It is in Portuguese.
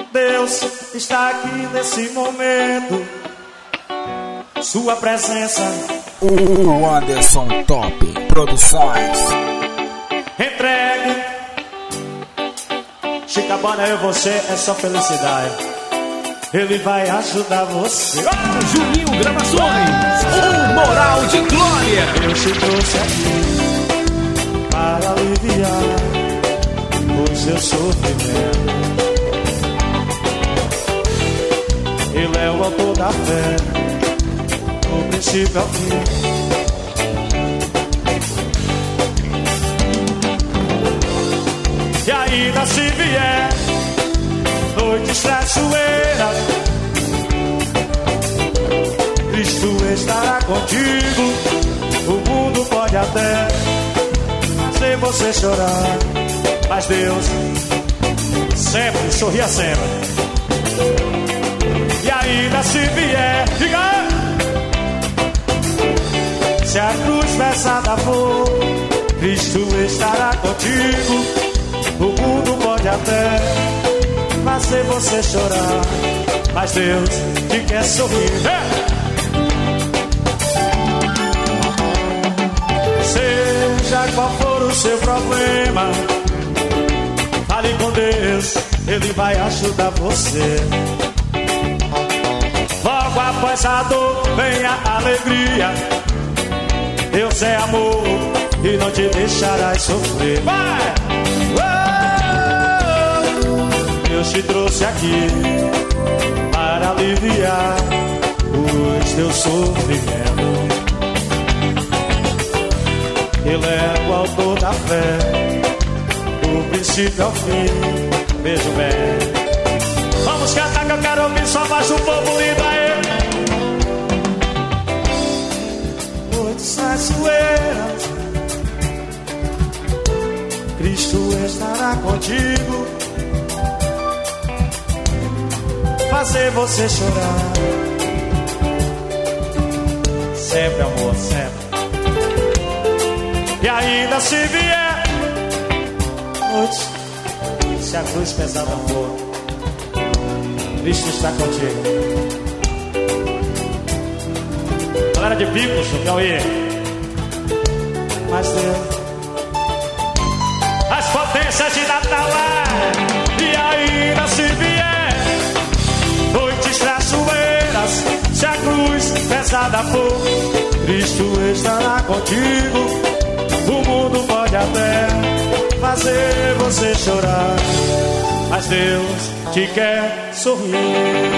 Deus está aqui nesse momento. Sua presença. O Anderson Top Produções. Entregue. Chicabana, eu você é só felicidade. Ele vai ajudar você. Juninho Gravações, o Moral de Glória. Eu te trouxe aqui para aliviar o seu sofrimento. Ele é o autor da fé, do princípio ao fim. E ainda se vier noites traiçoeiras, Cristo estará contigo. O mundo pode até fazer você chorar, mas Deus sempre sorria sempre. E ainda se vier, diga, se a cruz pesada for, Cristo estará contigo. O mundo pode até fazer você chorar, mas Deus te quer sorrir. Seja qual for o seu problema, fale com Deus, Ele vai ajudar você. Logo após a dor vem a alegria. Deus é amor e não te deixarás sofrer. Vai! Deus te trouxe aqui para aliviar os teus sofrimentos. Ele é o autor da fé, do princípio ao fim. Beijo bem. Vamos cantar que eu quero ouvir só mais um povo lindo aí. Noites traiçoeiras, Cristo estará contigo, fazer você chorar. Sempre, amor, sempre. E ainda se vier noites, se a cruz pesada for, Cristo está contigo. Galera de Picos, o Cauê. Mas Deus, as potências de Natal, e ainda se vier noites traiçoeiras, se a cruz pesada for, Cristo estará contigo. O mundo pode até fazer você chorar, mas Deus te quer sorrir.